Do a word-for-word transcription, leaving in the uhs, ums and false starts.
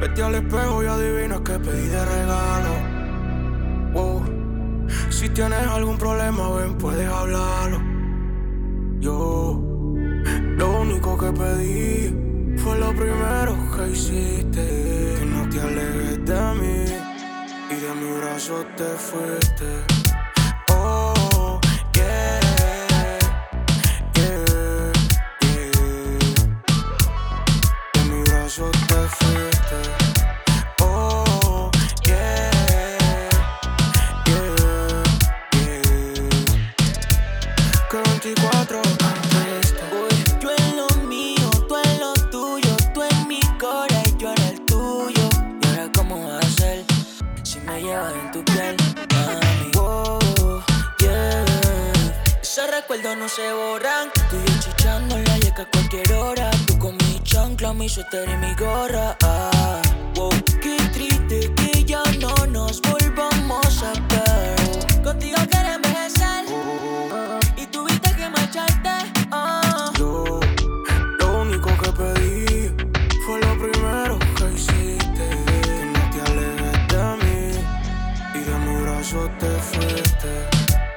Vete al espejo y adivina qué pedí de regalo. Wow. Si tienes algún problema, ven, puedes hablarlo. Yo, lo único que pedí fue lo primero que hiciste. Que no te alejes de mí y de mi brazo te fuiste. Oh, yeah, yeah, yeah. De mi brazo te fuiste. Oh, yeah, yeah, yeah. Que veinticuatro cantiste. Uy, yo en lo mío, tú en lo tuyo, tú en mi cora y yo en el tuyo. Y ahora cómo va a ser si me llevas en tu piel, mami. Wow, yeah. Esos recuerdos no se borran. Tú y yo chichando en la yeca a cualquier hora. Tú con mi chancla, mi suéter y mi gorra. Ah, wow, qué triste que ya no nos volvamos a ver. Contigo quiero envejecer y tuviste que marcharte. Ah. Yo, lo único que pedí fue lo primero que hiciste. Que no te alejes de mí y de mi brazo te fuiste.